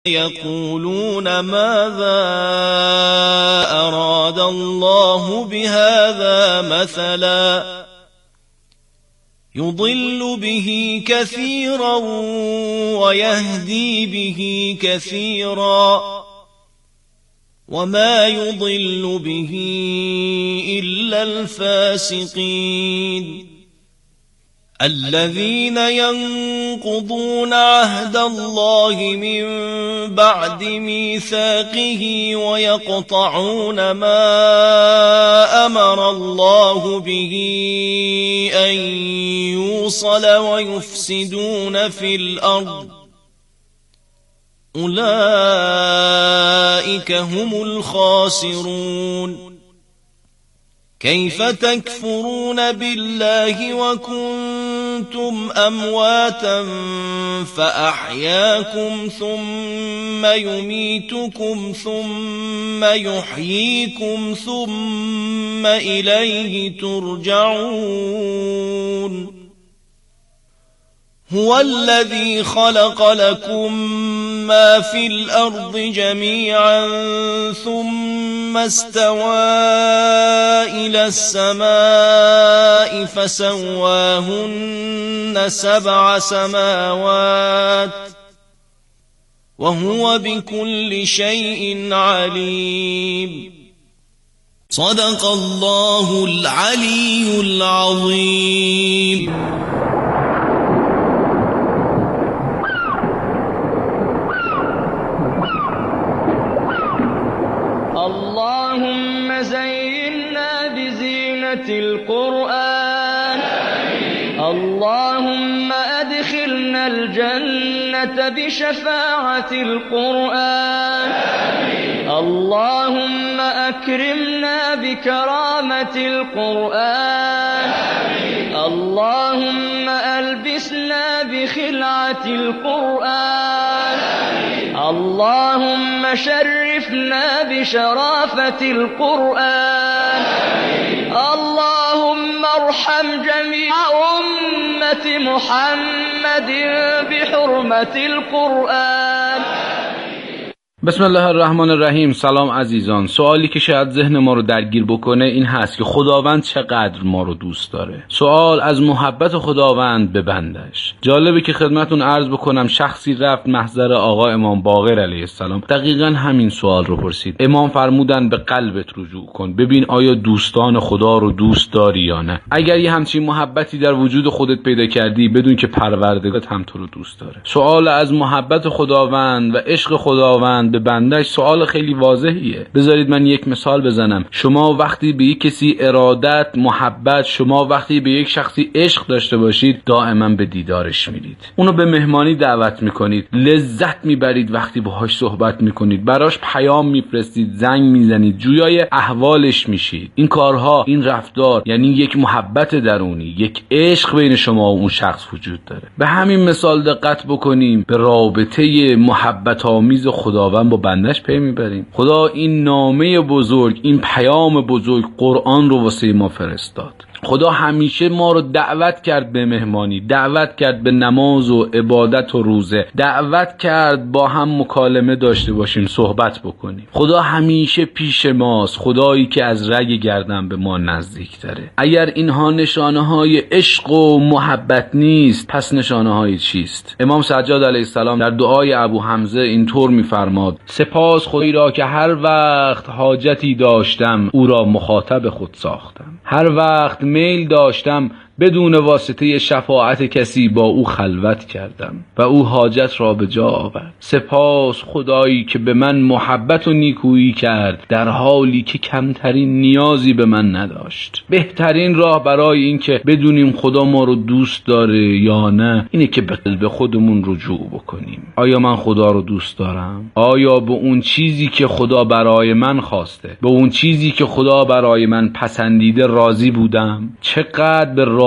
يقولون ماذا أراد الله بهذا مثلا يضل به كثيرا ويهدي به كثيرا وما يضل به إلا الفاسقين الذين ينقضون عهد الله من بعد ميثاقه ويقطعون ما أمر الله به أن يوصل ويفسدون في الأرض أولئك هم الخاسرون كيف تكفرون بالله وكنتم أمواتا فأحياكم ثم يميتكم ثم يحييكم ثم إليه ترجعون هو الذي خلق لكم ما في الأرض جميعا ثم استوى إلى السماء فسواهن 7 سماوات وهو بكل شيء عليم صدق الله العلي العظيم. اللهم زينا بزينة القرآن اللهم أدخلنا الجنة بشفاعة القرآن اللهم أكرمنا بكرامة القرآن اللهم ألبسنا بخلعة القرآن اللهم شرفنا بشرافة القرآن اللهم ارحم جميع أمة محمد بحرمة القرآن. بسم الله الرحمن الرحیم. سلام عزیزان. سوالی که شاید ذهن ما رو درگیر بکنه این هست که خداوند چقدر ما رو دوست داره. سوال از محبت خداوند به بندش. جالبه که خدمتون عرض بکنم شخصی رفت محضر آقا امام باقر علیه السلام، دقیقاً همین سوال رو پرسید. امام فرمودن به قلبت رجوع کن، ببین آیا دوستان خدا رو دوست داری یا نه. اگر یه همچین محبتی در وجود خودت پیدا کردی بدون که پروردگارت هم تو رو دوست داره. سوال از محبت خداوند و عشق خداوند به بندش سوال خیلی واضحیه. بذارید من یک مثال بزنم. شما وقتی به یک کسی ارادت، محبت، شما وقتی به یک شخصی عشق داشته باشید دائما به دیدارش میرید، اونو به مهمانی دعوت میکنید، لذت میبرید وقتی باهاش صحبت میکنید، براش پیام میفرستید، زنگ میزنید، جویای احوالش میشید. این کارها، این رفتار یعنی یک محبت درونی، یک عشق بین شما و اون شخص وجود داره. به همین مثال دقت بکنیم، به رابطه محبت آمیز خداوند با بندش پی میبریم. خدا این نامه بزرگ، این پیام بزرگ قرآن رو واسه ما فرستاد. خدا همیشه ما رو دعوت کرد به مهمانی، دعوت کرد به نماز و عبادت و روزه، دعوت کرد با هم مکالمه داشته باشیم، صحبت بکنیم. خدا همیشه پیش ماست، خدایی که از رگ گردن به ما نزدیک تره. اگر اینها نشانه های عشق و محبت نیست پس نشانه های چیست؟ امام سجاد علیه السلام در دعای ابو حمزه اینطور میفرماد: سپاس خدایی را که هر وقت حاجتی داشتم او را مخاطب خود ساختم، هر وقت میل داشتم بدون واسطه شفاعت کسی با او خلوت کردم و او حاجت را به جا آورد. سپاس خدایی که به من محبت و نیکویی کرد در حالی که کمترین نیازی به من نداشت. بهترین راه برای این که بدونیم خدا ما رو دوست داره یا نه اینه که به قلب خودمون رجوع بکنیم. آیا من خدا رو دوست دارم؟ آیا به اون چیزی که خدا برای من خواسته، به اون چیزی که خدا برای من پسندیده راضی بودم؟ چقدر به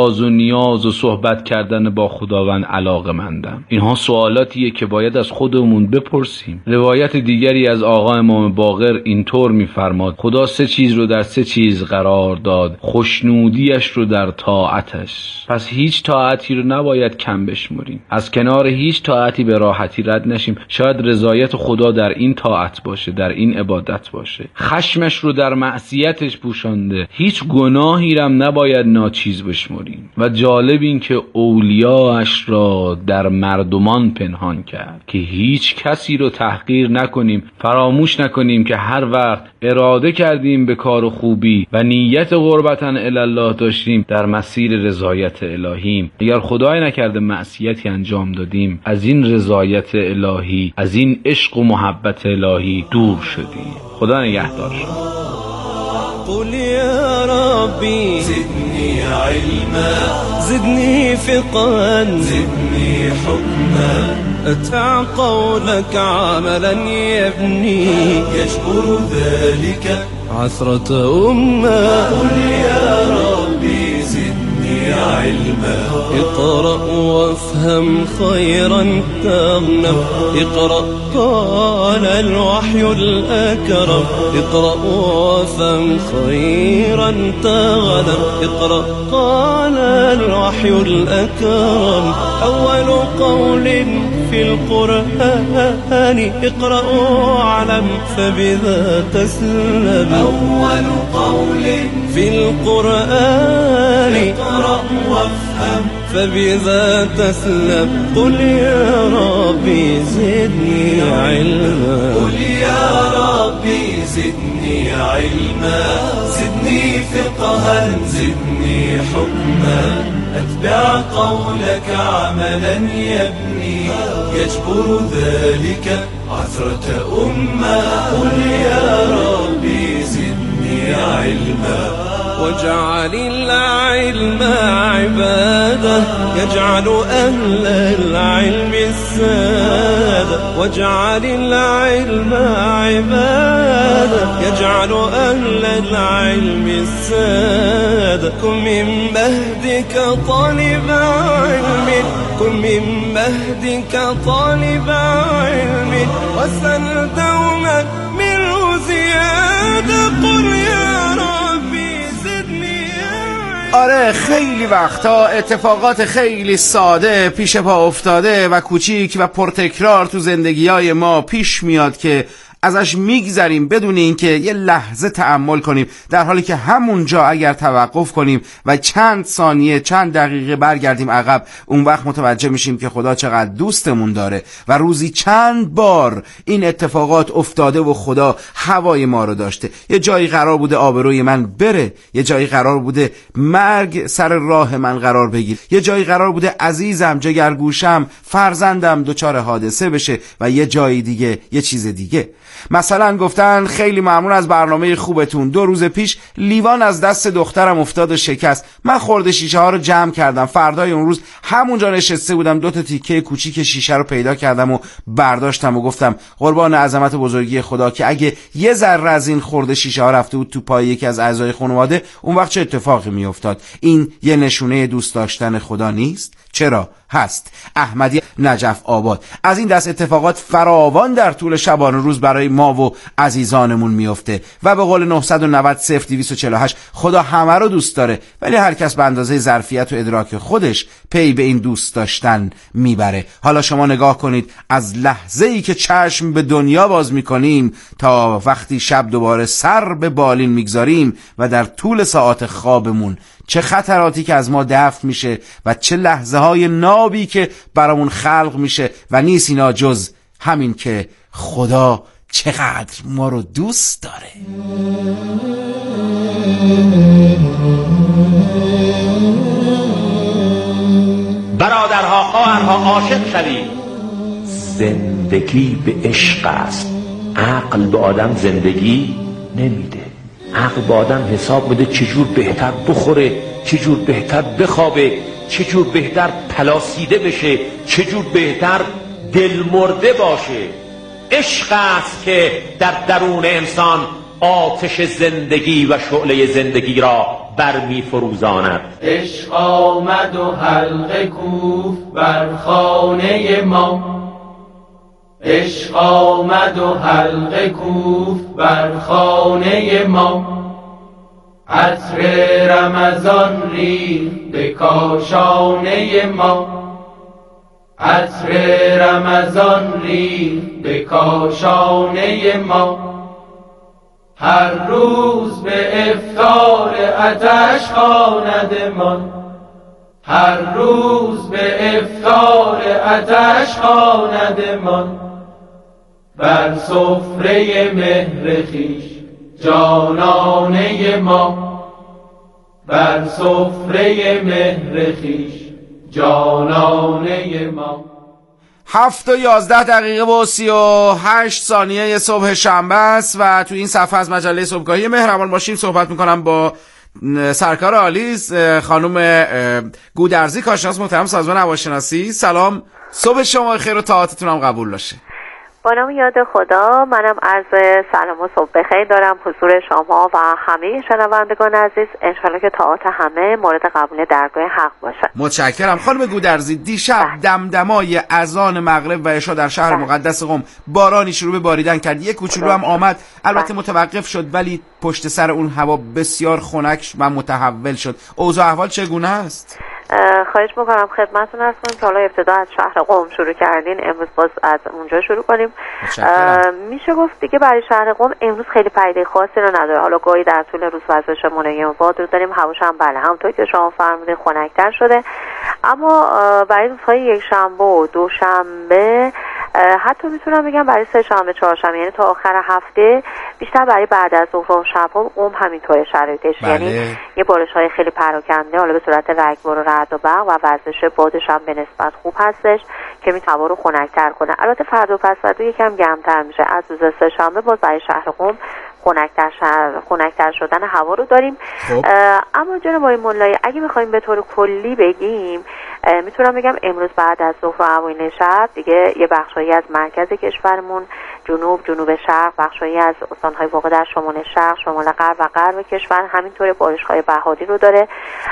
راز و نیاز و صحبت کردن با خداوند علاقه‌مندم؟ اینها سوالاتیه که باید از خودمون بپرسیم. روایت دیگری از آقا امام باقر اینطور می‌فرماد: خدا 3 چیز رو در 3 چیز قرار داد، خوشنودیش رو در طاعتش. پس هیچ طاعتی رو نباید کم بشمریم. از کنار هیچ طاعتی به راحتی رد نشیم. شاید رضایت خدا در این طاعت باشه، در این عبادت باشه. خشمش رو در معصیتش پوشانده. هیچ گناهی رو نباید ناچیز بشمریم. و جالب این که اولیاش را در مردمان پنهان کرد که هیچ کسی رو تحقیر نکنیم. فراموش نکنیم که هر وقت اراده کردیم به کار خوبی و نیت قربتاً الله داشتیم، در مسیر رضایت الهیم. اگر خدای نکرده معصیتی انجام دادیم، از این رضایت الهی، از این عشق و محبت الهی دور شدیم. خدا نگهدار شما. قل يا ربي زدني علما زدني فقها زدني حكما أتع قولك عملا يبني يجبر ذلك عثرة أمة. قل يا ربي زدني علما اقرأ وافهم خيرا تغنم اقرأ قال الوحي الأكرم اقرأ وافهم خيرا تغنم اقرأ قال الوحي الأكرم أول قول في القرآن اقرأ واعلم فبذا تسلم. أول قول في القرآن اقرأ وافهم فبذا تسلم. قل يا ربي زدني علما قل يا ربي زدني علما زدني فقها زدني حكما أتبع قولك عملا يبني يجبر ذلك عثرة أمة. قل يا ربي زدني علما واجعل العلم عبادة يجعل أهل العلم السادة واجعل العلم عبادة يجعل أهل العلم السادة. كن من مهدك طالب علم كن من مهدك طالب علم واسأل دوما منه زيادة. قل يا ربي زدني. آره، خیلی وقتا اتفاقات خیلی ساده پیش پا افتاده و کوچیک و پرتکرار تو زندگی‌های ما پیش میاد که ازش میگذریم بدون اینکه یه لحظه تأمل کنیم، در حالی که همونجا اگر توقف کنیم و چند ثانیه چند دقیقه برگردیم عقب، اون وقت متوجه میشیم که خدا چقدر دوستمون داره و روزی چند بار این اتفاقات افتاده و خدا هوای ما رو داشته. یه جایی قرار بوده آبروی من بره، یه جایی قرار بوده مرگ سر راه من قرار بگیر، یه جایی قرار بوده عزیزم، جگرگوشم، فرزندم دچار حادثه بشه و یه جایی دیگه یه چیز دیگه. مثلا گفتن خیلی ممنون از برنامه خوبتون، 2 روز پیش لیوان از دست دخترم افتاد و شکست. من خورده شیشه ها رو جمع کردم. فردای اون روز همونجا نشسته بودم، 2 تا تیکه کوچیک شیشه رو پیدا کردم و برداشتم و گفتم قربان عظمت بزرگی خدا که اگه یه ذره از این خورده شیشه ها رفته بود تو پای یکی از اعضای خانواده، اون وقت چه اتفاقی میافتاد؟ این یه نشونه دوست داشتن خدا نیست؟ چرا؟ هست. احمدی، نجف آباد. از این دست اتفاقات فراوان در طول شبانه روز برای ما و عزیزانمون میفته و به قول 990 0248 خدا همه رو دوست داره، ولی هر کس به اندازه ظرفیت و ادراک خودش پی به این دوست داشتن میبره. حالا شما نگاه کنید، از لحظه‌ای که چشم به دنیا باز میکنیم تا وقتی شب دوباره سر به بالین میگذاریم و در طول ساعات خوابمون چه خطراتی که از ما دفع میشه و چه لحظه های نابی که برامون خلق میشه و نیست اینا جز همین که خدا چقدر ما رو دوست داره. برادرها، خواهرها، عاشق شوید. زندگی به عشق است. عقل به آدم زندگی نمیده. عقل به آدم حساب میده چجور بهتر بخوره، چجور بهتر بخوابه، چجور بهتر پلاسیده بشه، چجور بهتر دلمرده باشه. عشق است که در درون انسان آتش زندگی و شعله زندگی را برمی فروزاند. عشق آمد و حلقه کوف بر خانه ما، عشق آمد و حلقه کوف بر خانه ما، عطر رمضان ریخت به کاشانه ما، عطر رمضان ریخت به کاشانه ما، هر روز به افطار آتش خواندمان، هر روز به افطار آتش خواندمان، بر سفره مهر خویش جانانه ما، بر سفره مهر خویش جانانه ما. 7:11 و 38 ثانیه صبح شنبه است و تو این صفحه از مجله صبحگاهی مهربان باشیم صحبت میکنم با سرکار آلیز خانم گودرزی، کارشناس محترم سازمان هواشناسی. سلام، صبح شما خیر و طاعتتون هم قبول باشه. با نام یاد خدا، منم عرض سلام و صبح بخیر دارم حضور شما و همه شنوندگان عزیز. انشالله که طاعت همه مورد قبول درگاه حق باشه. متشکرم. خانم گودرزی، دیشب دمدمای اذان مغرب و عشا در شهر مقدس قم بارانی شروع به باریدن کرد، یک کوچولو هم آمد، البته متوقف شد ولی پشت سر اون هوا بسیار خنک و متحول شد. اوضاع احوال چگونه است؟ خواهش میکنم خدمتتون عرض کنم که حالا ابتدا از شهر قم شروع کردین، امروز باز از اونجا شروع کنیم. میشه گفت دیگه برای شهر قم امروز خیلی پدیده خاصی رو نداره. حالا گاهی در طول روز وضعش ملایم باد رو داریم، هواش هم بله همونطور که شما فرمودین خنک‌تر شده، اما برای روزهای یک شنبه و دوشنبه، حتی میتونم بگم برای سه شنبه چهارشنبه، یعنی تا آخر هفته، بیشتر برای بعد از ظهر و شب‌ها قم همینطوره شرایطش. یعنی یه بارش‌های خیلی پراکنده حالا به صورت رگبار و رعد و برق و وضعش بادش هم به نسبت خوب هستش که میتونه هوا رو خنک‌تر کنه. البته فردا و پس فردا یکم گرم‌تر میشه. از روز سه شنبه باز برای شهر قم خنک‌تر شدن هوا رو داریم. اما جناب آقای ملایی، اگه بخوایم به طور کلی بگیم، میتونم بگم امروز بعد از ظهر و اوایل شب دیگه یه بخشایی از مرکز کشورمون، جنوب شرق، بخشایی از استان‌های واقع در شمال شرق، شمال غرب و غرب کشور همینطور بارش‌های بهاری رو داره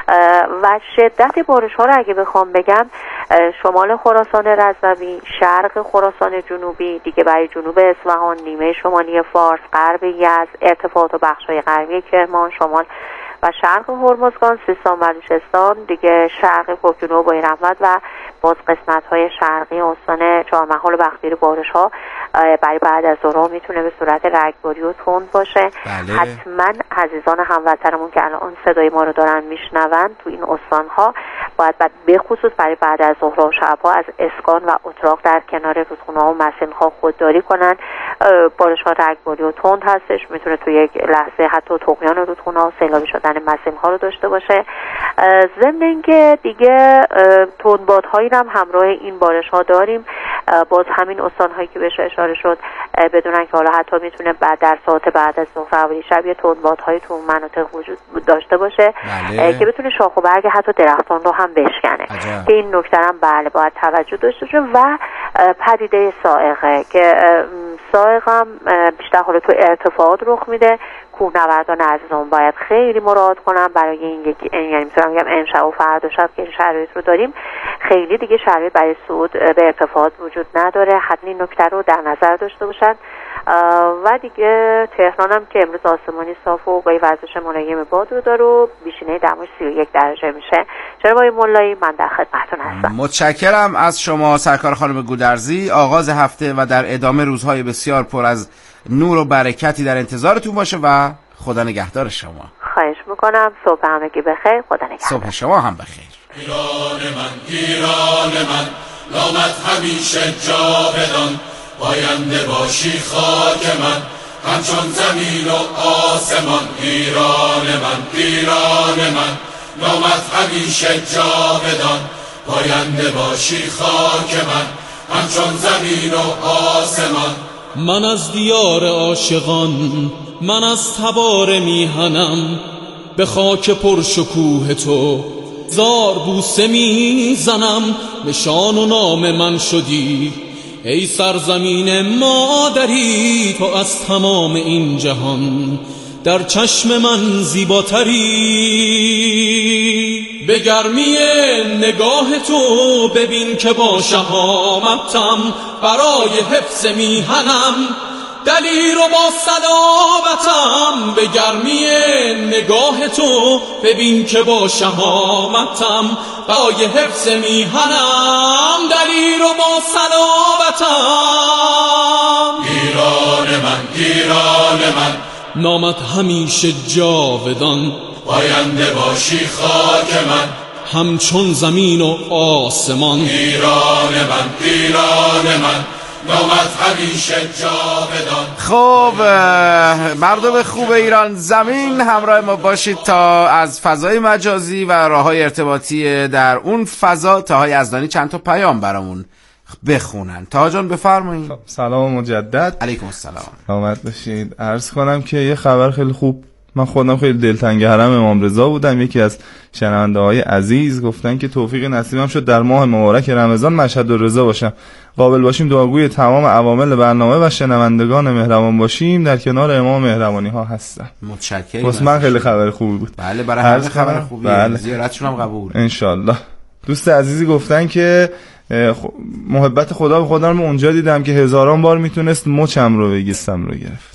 و شدت بارش‌ها رو اگه بخوام بگم، شمال خراسان رضوی، شرق خراسان جنوبی، دیگه برای جنوب اصفهان، نیمه شمالی فارس، غرب یزد، ارتفاعات و بخش‌های غربی کرمان، شمال و شرق هرمزگان، سیستان و بلوچستان، دیگه شرق کوهگیرو و بایرحمد و باز قسمت‌های شرقی استان چهارمحال و بختیاری بارش‌ها برای بعد از ظهر میتونه به صورت رگباری و تند باشه. بله. حتما عزیزان هموطنمون که الان صدای ما رو دارن میشنون تو این استان‌ها باید به خصوص برای بعد از ظهر و شب‌ها از اسکان و اتراق در کنار رودخونه‌ها و مسیل‌ها خودداری کنن. بارش‌ها رگباری و تند هستش، میتونه تو یک لحظه حتی طغیان رودخونه‌ها و سیلابی شدن مسیل‌ها رو داشته باشه. ضمن اینکه دیگه تندبادهایی هم همراه این بارش‌ها داریم. باز همین استان‌هایی که بهش اشاره شد بدونن که حالا حتی میتونه بعد در ساعت بعد از ظهر و شب یه تندبادهایی تو مناطق وجود داشته باشه. بله. که بتونه شاخ و برگ حتی درختان رو هم بشکنه. که این نکته هم بله باید توجه داشته باشه. و پدیده صاعقه که صاعقه هم بیشتر حالا تو ارتفاعات رخ میده. کوهنوردان عزیزان باید خیلی مراعات کنن برای این یعنی میتونم بگم امشب و فردا شب که این شرایط رو داریم، خیلی دیگه شرایط برای صعود به ارتفاعات وجود نداره. حتما این نکته رو در نظر داشته باشن. و دیگه تهران هم که امروز آسمانی صاف و گاهی وضعش ملایم باد رو داره و بیشینه دماش 31 درجه میشه. جناب آقای ملایی، من در خدمتتون هستم. متشکرم از شما سرکار خانم گودرزی. آغاز هفته و در ادامه روزهای بسیار پر از نور و برکتی در انتظارتون باشه و خدا نگهدار شما. خواهش میکنم. صبح همگی بخیر. خدا نگهدار. صبح شما هم بخیر. ایران من نامت همیشه جاودان، پاینده باشی خاک من همچون زمین و آسمان. ایران من نامت همیشه جاودان، پاینده باشی خاک من همچون زمین و آسمان. من از دیار عاشقان، من از تبار میهنم، به خاک پرشکوه تو زار بوسه میزنم. نشان و نام من شدی ای سرزمین مادری، تو از تمام این جهان در چشم من زیباتری. به گرمی نگاه تو ببین که با شهامتم برای حفظ میهنم دلیر و با صلابتم. به گرمی نگاه تو ببین که با شهامتم برای حفظ میهنم دلیر و با صلابتم. ایران من نامت همیشه جاودان پاینده باشی خاک من همچون زمین و آسمان. ایران من نامت همیشه جاودان. خب مردم خوب ایران زمین، همراه ما باشید تا از فضای مجازی و راه‌های ارتباطی در اون فضا طاها یزدانی چند تا پیام برامون بخونن. طاها جان بفرمایید. سلام مجدد. علیکم السلام. سلامت باشید. عرض کنم که یه خبر خیلی خوب، من خودم خیلی دلتنگ حرم امام رضا بودم. یکی از شنونده‌های عزیز گفتن که توفیق نصیبم شد در ماه مبارک رمضان مشهد الرضا باشم. قابل باشیم دعاگوی تمام عوامل برنامه و شنوندگان مهربان باشیم. در کنار امام مهربانی ها هستم. متشکرم. واسه من خیلی خبر خوبی بود. بله برای همه خبر خوبیه. بله. زیارتشون هم قبول ان شاء الله. دوست عزیزی گفتن که محبت خدا به خودم اونجا دیدم که هزاران بار میتونست مچم رو بگیستم رو گرفت.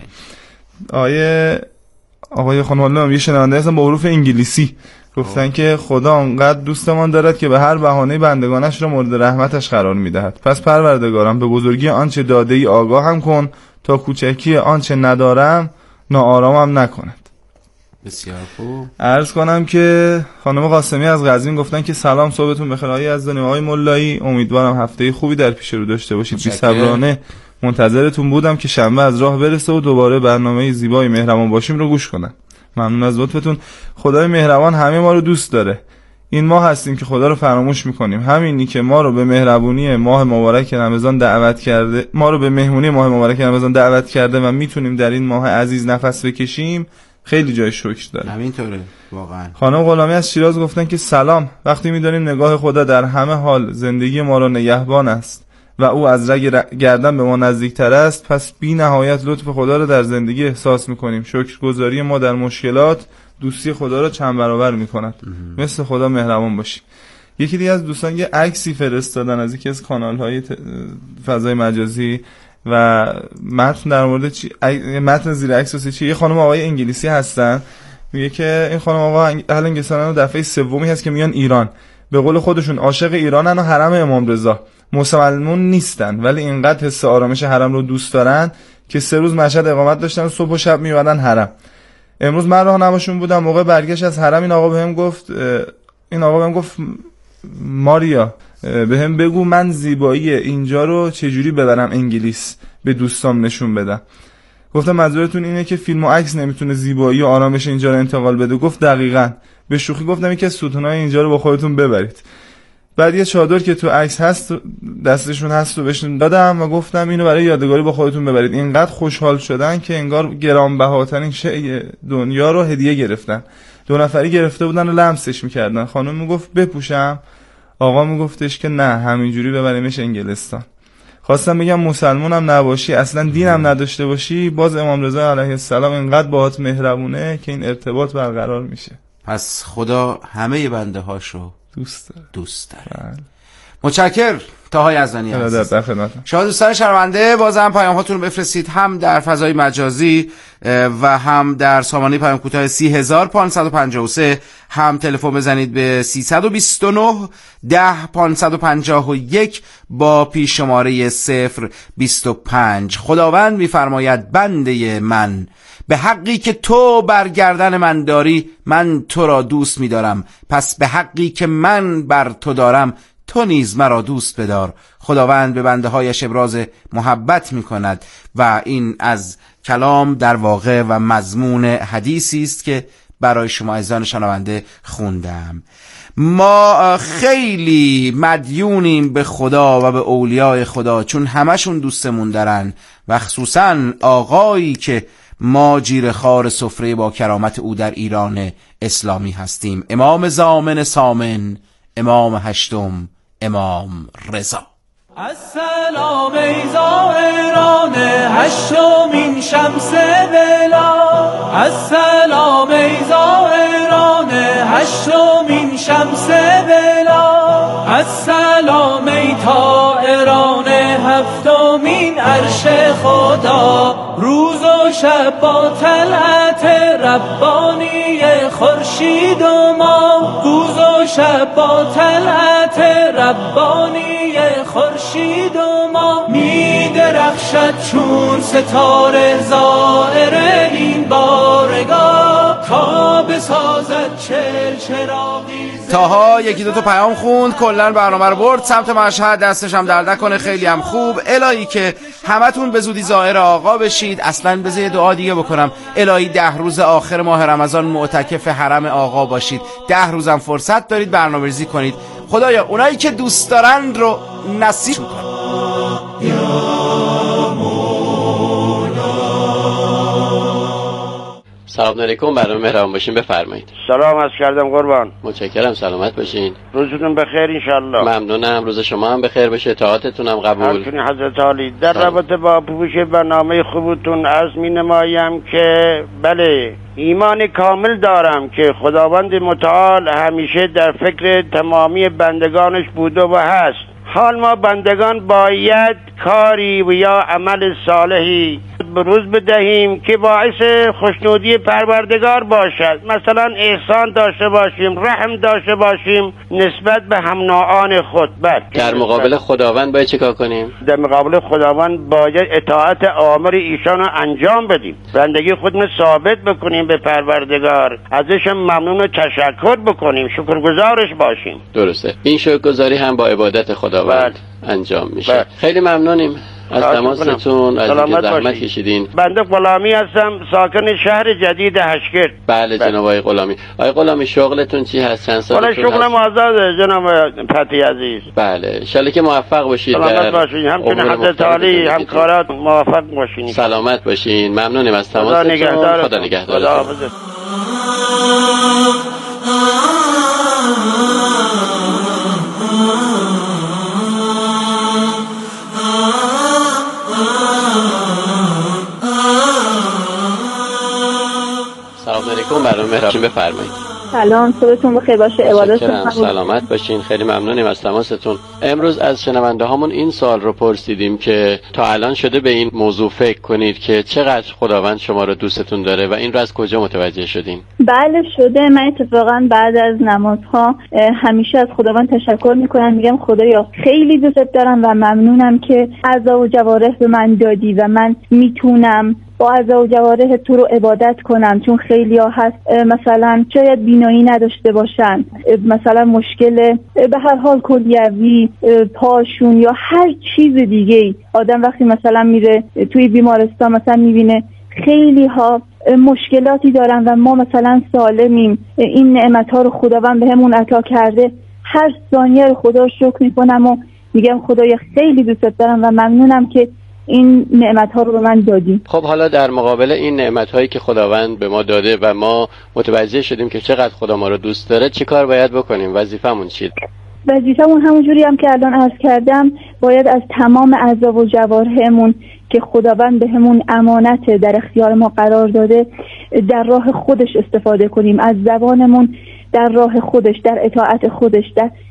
آفرین. آقای خانم یه شنونده هستن با حروف انگلیسی گفتن که خدا انقدر دوستمان دارد که به هر بهانه بندگانش را مورد رحمتش قرار میدهد. پس پروردگارم به بزرگی آنچه داده ای آگاه هم کن تا کوچکی آنچه ندارم ناآرامم نکند. بسیار خوب. عرض کنم که خانم قاسمی از قزوین گفتن که سلام، صبحتون بخیر آقای یزدانی، آقای ملایی، امیدوارم هفته خوبی در پیش رو داشته باشید. بی‌صبرانه منتظرتون بودم که شنبه از راه برسه و دوباره برنامه زیبای مهربان باشیم رو گوش کنم. ممنون از لطفتون. خدای مهربان همه ما رو دوست داره. این ما هستیم که خدا رو فراموش میکنیم. همینی که ما رو به مهربونی ماه مبارک رمضان دعوت کرده، ما رو به مهمونی ماه مبارک رمضان دعوت کرده و میتونیم در این ماه عزیز نفس بکشیم، خیلی جای شکر داره. همینطوره واقعا. خانم غلامی از شیراز گفتن که سلام، وقتی میدونیم نگاه خدا در همه حال زندگی ما رو نگهبان است و او از رگ گردن به ما نزدیکتر است، پس بی نهایت لطف خدا رو در زندگی احساس میکنیم. شکرگزاری ما در مشکلات دوستی خدا رو چند برابر میکند. مثل خدا مهربان باشیم. یکی دیگه از دوستان یه عکسی فرستادن از یکی از کانال‌های فضای مجازی و متن در مورد متن زیر عکس چیه. یه خانم آقای انگلیسی هستن، میگه که این خانم آقا اهل انگلستان دفعه سومی هست که میان ایران. به قول خودشون عاشق ایرانن و حرم امام رضا. مسلمون نیستن ولی اینقدر حس آرامش حرم رو دوست دارن که 3 روز مشهد اقامت داشتن و صبح و شب میومدن حرم. امروز من راهنماشون بودم، موقع برگشت از حرم این آقا بهم گفت ماریا بهم بگو من زیبایی اینجا رو چجوری ببرم انگلیس به دوستام نشون بدم. گفتم منظورتون اینه که فیلم و عکس نمیتونه زیبایی و آرامش اینجا رو انتقال بده؟ گفت دقیقاً. به شوخی گفتم یکی از ستونای اینجا رو با خودتون ببرید. بعد یه چادر که تو عکس هست دستشون هست و بهشون دادم و گفتم اینو برای یادگاری با خودتون ببرید. اینقدر خوشحال شدن که انگار گرانبهاترین شیء دنیا رو هدیه گرفتن. 2 نفری گرفته بودن و لمسش میکردن. خانم میگفت بپوشم، آقا میگفتش که نه همینجوری ببریمش انگلستان. خواستم بگم مسلمونم نباشی، اصلا دینم نداشته باشی، باز امام رضا علیه السلام اینقدر باهات مهربونه که این ارتباط برقرار میشه. پس خدا همه بنده هاشو دوست داره. متشکر طاها یزدانی عزیز. شما دوستان شنونده بازم پیام هاتون رو بفرستید، هم در فضای مجازی و هم در سامانه پیام کوتاه 30553، هم تلفن بزنید به 329 10 551 با پیش شماره 025. خداوند میفرماید بنده من، به حقی که تو بر گردن من داری من تو را دوست می‌دارم، پس به حقی که من بر تو دارم تو نیز مرا دوست بدار. خداوند به بنده هایش ابراز محبت می‌کند و این از کلام در واقع و مضمون حدیثی است که برای شما عزیزان شنونده خوندم. ما خیلی مدیونیم به خدا و به اولیای خدا، چون همشون دوستمون دارن و خصوصا آقایی که ما جیرخوار سفره با کرامت او در ایران اسلامی هستیم، امام زامن سامن، امام هشتم، امام رضا. السلام ای زائران هشتمین شمس بلا، السلام ای زائران هشتمین شمس بلا، السلام ای طائران هفتمین عرش خدا. روز و شب با طلعت ربانی خورشید و ما، روز و شب با طلعت ربانی خورشید و ما. می درخشد چون ستاره زائر این بارگاه، تا بسازد چراغی. تاها یکی دو تا پیام خوند، کلن برنامه رو برد سمت مشهد، دستش هم درد نکنه، خیلی هم خوب. الهی که همتون به زودی زائر آقا بشید. اصلا بذار یه دعا دیگه بکنم، الهی 10 روز آخر ماه رمضان معتکف حرم آقا باشید، 10 روزم فرصت دارید برنامه‌ریزی کنید. خدایا اونایی که دوست دارن رو نصیب کن. سلام علیکم، برنامه مهربان باشین بفرمایید. سلام عرض کردم قربان. متشکرم، سلامت باشین. روزتون بخیر انشالله. ممنونم، روز شما هم بخیر بشه، طاعتتون هم قبول. همچنین حضرت عالی. در رابطه با پوش برنامه خوبتون عرض می نمایم که بله ایمان کامل دارم که خداوند متعال همیشه در فکر تمامی بندگانش بوده و هست. حال ما بندگان باید کاری و یا عمل صالحی بروز بدهیم که باعث خوشنودی پروردگار باشد. مثلا احسان داشته باشیم، رحم داشته باشیم نسبت به هم نوعان خود. در مقابل خداوند باید چیکار کنیم؟ در مقابل خداوند باید اطاعت اوامر ایشان رو انجام بدیم، بندگی خودمون ثابت بکنیم به پروردگار، ازش ممنون و تشکر بکنیم، شکرگزارش باشیم. درسته، این شکرگزاری هم با عبادت خداوند انجام میشه. خیلی ممنونیم از تماستون، از اینکه زحمت کشیدین. بنده غلامی هستم، ساکن شهر جدید هشکر. بله جناب آقای غلامی. آقای غلامی شغلتون چی هست؟ چند سالتون هست؟ شغلم آزاده جناب پتی عزیز. بله انشالله که موفق باشید. سلامت باشین، همچنین حضرت عالی همکارات موفق باشین. سلامت باشین، ممنونیم از تماستون. خدا نگهدار. سلام علیکم، برنامه مهربان بفرمایید. سلام، صبحتون بخیر باشه، عبادتتون سلامت باشین، خیلی ممنونیم از تماستون. امروز از شنونده هامون این سوال رو پرسیدیم که تا الان شده به این موضوع فکر کنید که چقدر خداوند شما رو دوستتون داره و این رو از کجا متوجه شدین؟ بله شده. من اتفاقا بعد از نمازها همیشه از خداوند تشکر میکنم، میگم خدایا خیلی دوستت دارم و ممنونم که اعضا و جوارح به من دادی و من میتونم با اعضا و جوارح تو رو عبادت کنم، چون خیلی ها هست مثلا شاید بینایی نداشته باشن، مثلا مشکل به هر حال کلیوی پاشون یا هر چیز دیگه. آدم وقتی مثلا میره توی بیمارستان مثلا میبینه خیلی ها مشکلاتی دارن و ما مثلا سالمیم، این نعمت ها رو خداوند بهمون عطا کرده، هر ثانیه رو خدا رو شکر میکنم و میگم خدایا خیلی دوست دارم و ممنونم که این نعمت ها رو به من دادی. خب حالا در مقابل این نعمت هایی که خداوند به ما داده و ما متوجه شدیم که چقدر خدا ما رو دوست داره، چی کار باید بکنیم؟ وظیفمون چیه؟ وظیفمون همونجوری هم که الان عرض کردم، باید از تمام اعضا و جوارحمون که خداوند بهمون امانت در اختیار ما قرار داده در راه خودش استفاده کنیم، از زبانمون در راه خودش، در اطاعت خودش،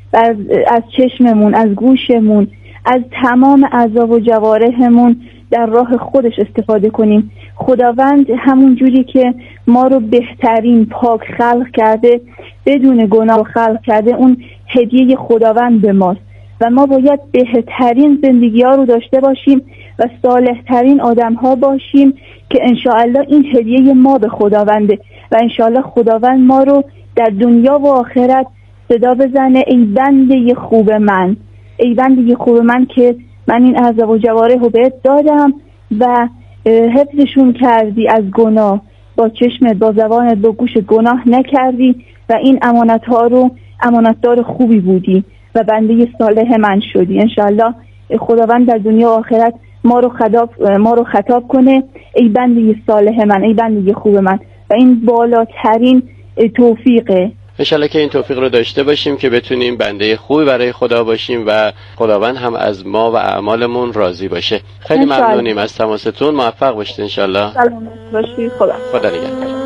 از چشممون، از گوشمون، از تمام اعضا و جوارحمون در راه خودش استفاده کنیم. خداوند همون جوری که ما رو بهترین پاک خلق کرده، بدون گناه خلق کرده، اون هدیه خداوند به ماست و ما باید بهترین زندگی ها رو داشته باشیم و صالحترین آدم ها باشیم که انشاءالله این هدیه ما به خداونده و انشاءالله خداوند ما رو در دنیا و آخرت صدا بزنه ای بنده خوب من، ای بنده خوب من که من این اعضا و جوارح رو بهت دادم و حفظشون کردی از گناه، با چشمت، با زبانت، با گوشت گناه نکردی و این امانت ها رو امانتدار خوبی بودی و بنده صالح من شدی. انشالله خداوند در دنیا و آخرت ما رو خطاب کنه ای بنده صالح من، ای بنده خوب من و این بالاترین توفیقه. انشالله که این توفیق رو داشته باشیم که بتونیم بنده خوبی برای خدا باشیم و خداوند هم از ما و اعمالمون راضی باشه. خیلی ممنونیم از تماستون، موفق باشید انشالله. سلامت باشید. خدا نگهدار.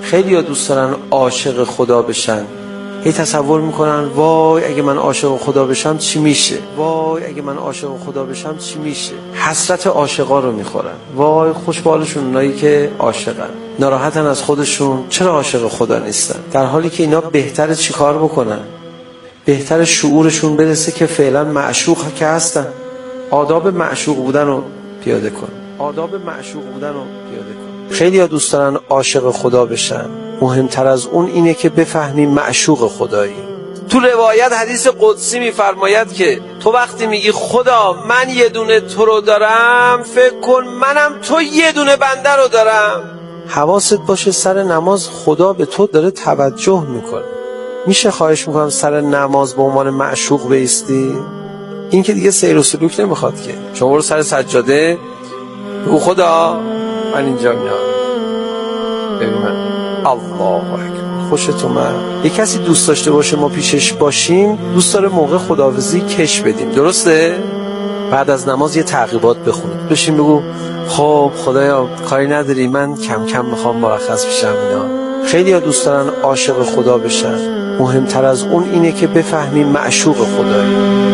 خیلی ها دوست دارن عاشق خدا بشن، هی تصور میکنن وای اگه من عاشق خدا بشم چی میشه، وای اگه من عاشق خدا بشم چی میشه. حسرت عاشقا رو میخورن، وای خوش به حالشون اونایی که عاشقن، ناراحتن از خودشون چرا عاشق خدا نیستن، در حالی که اینا بهتره چی کار بکنن، بهتره شعورشون برسه که فعلا معشوق که هستن، آداب معشوق بودن رو پیاده کن، آداب معشوق بودن رو پیاده کن. خیلی ها دوست دارن عاشق خدا بشن، مهمتر از اون اینه که بفهمیم معشوق خدایی. تو روایت حدیث قدسی میفرماید که تو وقتی میگی خدا من یه دونه تو رو دارم، فکر کن منم تو یه دونه بنده رو دارم. حواست باشه سر نماز خدا به تو داره توجه میکنه. میشه خواهش میکنم سر نماز به عنوان معشوق بایستی؟ این که دیگه سیر و سلوک نمیخواد که شما رو سر سجاده بگو خدا من اینجا میام ببینم الله اکبر خوشت اومد. یه کسی دوست داشته باشه ما پیشش باشیم، دوست داره موقع خداحافظی کش بدیم، درسته؟ بعد از نماز یه تعقیبات بخونید، بشین بگو خب خدایا کاری نداری من کم کم میخوام مرخص بشم. اینا خیلی ها دوست دارن عاشق خدا بشن، مهمتر از اون اینه که بفهمیم معشوق خدایی.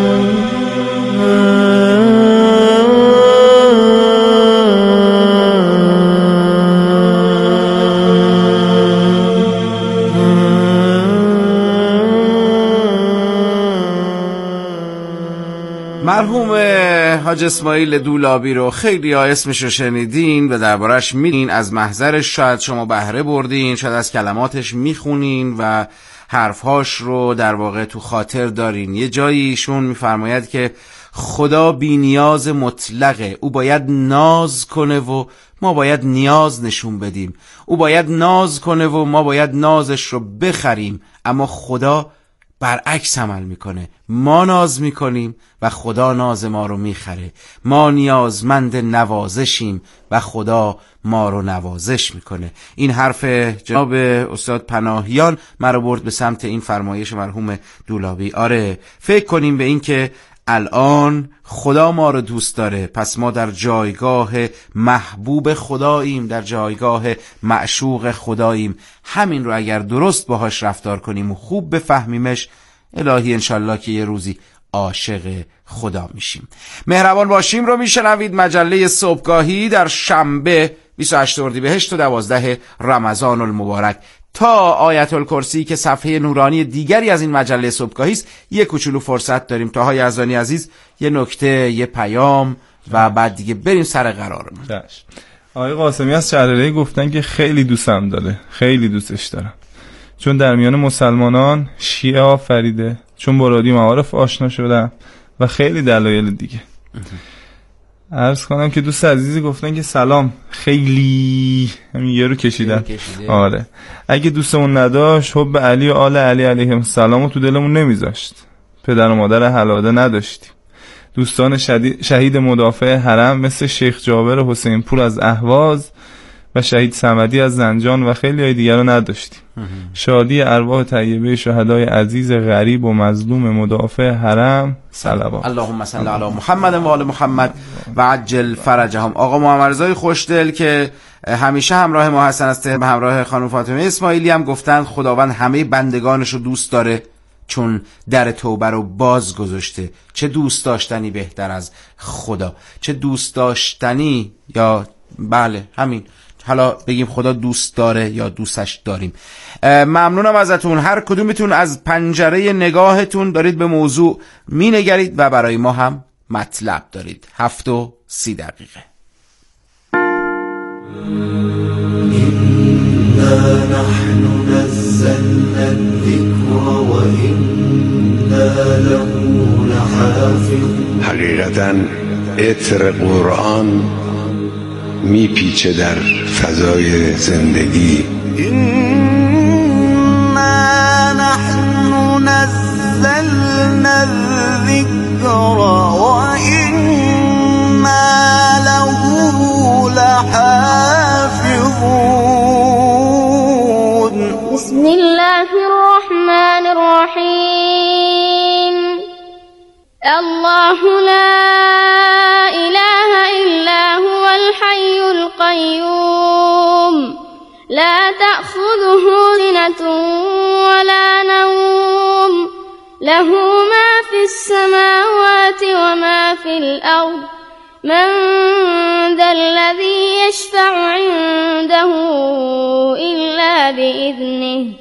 مرحوم حاج اسماعیل دولابی رو خیلی ها اسمش رو شنیدین و دربارش میدین، از محضرش شاید شما بهره بردین، شاید از کلماتش میخونین و حرفهاش رو در واقع تو خاطر دارین. یه جایی ایشون میفرماید که خدا بی نیاز مطلقه، او باید ناز کنه و ما باید نیاز نشون بدیم، او باید ناز کنه و ما باید نازش رو بخریم، اما خدا برعکس عمل میکنه، ما ناز میکنیم و خدا ناز ما رو میخره. ما نیازمند نوازشیم و خدا ما رو نوازش میکنه. این حرف جناب استاد پناهیان مرا برد به سمت این فرمایش مرحوم دولابی. آره فکر کنیم به این که الان خدا ما رو دوست داره، پس ما در جایگاه محبوب خداییم، در جایگاه معشوق خداییم. همین رو اگر درست باهاش رفتار کنیم و خوب بفهمیمش، الهی انشالله که یه روزی عاشق خدا میشیم. مهربان باشیم رو میشنوید، مجله صبحگاهی در شنبه 28 اردیبهشت و 12 رمضان المبارک. تا آیت الکرسی که صفحه نورانی دیگری از این مجله صبحگاهی است، یه کوچولو فرصت داریم. تا های یزدانی عزیز یه نکته، یه پیام و بعد دیگه بریم سر قرارمون. آقای قاسمی از شهرلهی گفتن که خیلی دوستم داره، خیلی دوستش دارم، چون در میان مسلمانان شیعه آفریده، چون با رادیو معارف آشنا شدم و خیلی دلایل دیگه. عرض کنم که دوست عزیزی گفتن که سلام، خیلی همین یه رو کشیدن. آره اگه دوستمون نداشت حب علی و آل علی علیهم السلام تو دلمون نمیذاشت، پدر و مادر حلاده نداشتیم، دوستان شهید مدافع حرم مثل شیخ جابر حسین پور از اهواز و شهید صمدی از زنجان و خیلی های دیگر رو نداشتیم. شادی ارواح طیبه شهدای عزیز غریب و مظلوم مدافع حرم صلوات. اللهم صل علی محمد و آل محمد و عجل فرجهم. آقا محمد رضای خوشدل که همیشه همراه ما هستن، از به همراه خانم فاطمه اسماعیلی هم گفتن خداوند همه بندگانش رو دوست داره چون در توبه رو باز گذاشته. چه دوست داشتنی بهتر از خدا، چه دوست داشتنی، یا بله همین، حالا بگیم خدا دوست داره یا دوستش داریم. ممنونم ازتون، هر کدومتون از پنجره نگاهتون دارید به موضوع می نگرید و برای ما هم مطلب دارید. 7:30 دقیقه. إنا نحن نزلنا الذكر وإنا له لحافظون. حقیقتاً عطر قرآن میپیچه در فضای زندگی. إنا نحن نزلنا الذكر وإنا له لحافظون. بسم الله الرحمن الرحيم. الله لا إله إلا هو الحي القيوم لا تأخذه له ما في السماوات وما في الأرض من ذا الذي يشفع عنده إلا بإذنه